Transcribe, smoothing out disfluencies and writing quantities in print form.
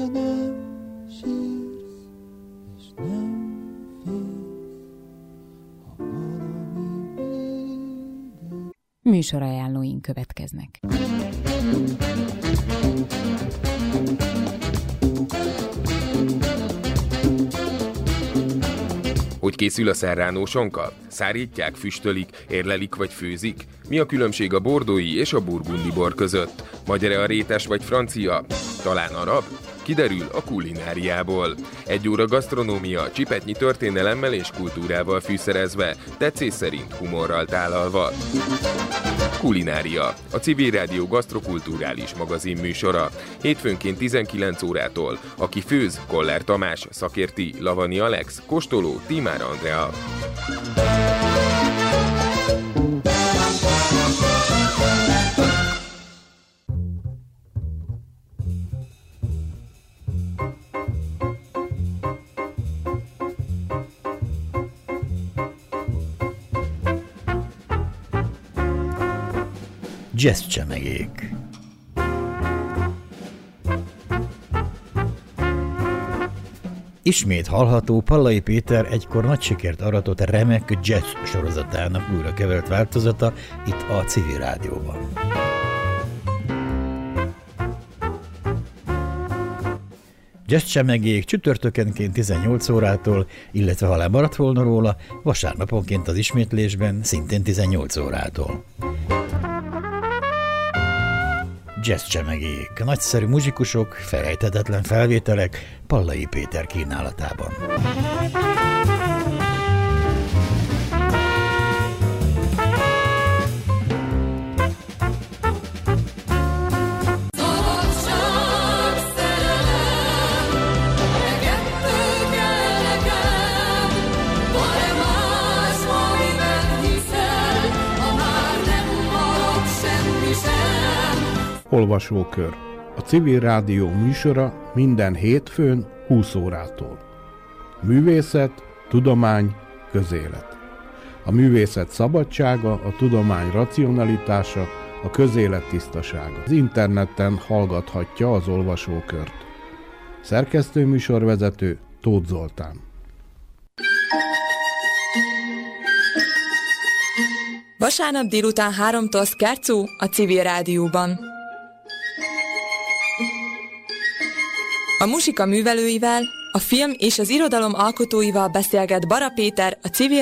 nem sírsz, és nem félsz, ha valami védett. Műsorajánlóink következnek. Hogy készül a serrano sonka? Szárítják, füstölik, érlelik vagy főzik? Mi a különbség a bordói és a burgundi bor között? Magyar-e a rétes vagy francia? Talán arab? Kiderül a kulináriából. 1 óra gasztronómia, csipetnyi történelemmel és kultúrával fűszerezve, tetszés szerint humorral tálalva. Kulinária, a Civil Rádió gasztrokulturális magazin műsora. Hétfőnként 19 órától. Aki főz, Koller Tamás, szakérti, Lavani Alex, kóstoló, Tímár Andrea. Jazzcsemegék. Ismét hallható Pallai Péter egykor nagy sikert aratott remek jazz sorozatának újra kevert változata itt a Civil Rádióban. Jazzcsemegék csütörtökenként 18 órától, illetve ha lemaradt volna róla, vasárnaponként az ismétlésben szintén 18 órától. Jazzcsemegék, nagyszerű muzsikusok, felejthetetlen felvételek Pallai Péter kínálatában. Olvasókör. A Civil Rádió műsora minden hétfőn 20 órától. Művészet, tudomány, közélet. A művészet szabadsága, a tudomány racionalitása, a közélet tisztasága. Az interneten hallgathatja az olvasókört. Szerkesztő műsorvezető Tóth Zoltán. Vasárnap délután 3-tól Szkárcú a Civil Rádióban. A muzsika művelőivel, a film és az irodalom alkotóival beszélget Bara Péter, a Civil